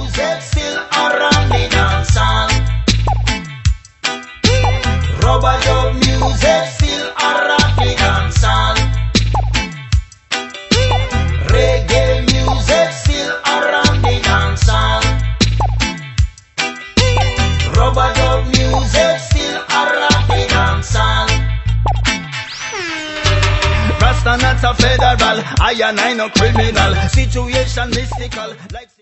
music still around the dance hall. Rubber dub music still around the dance hall. Reggae music still around the dance hall. Rubber dub music still around the dance hall. Rasta not a federal, I and I no criminal. Situation mystical like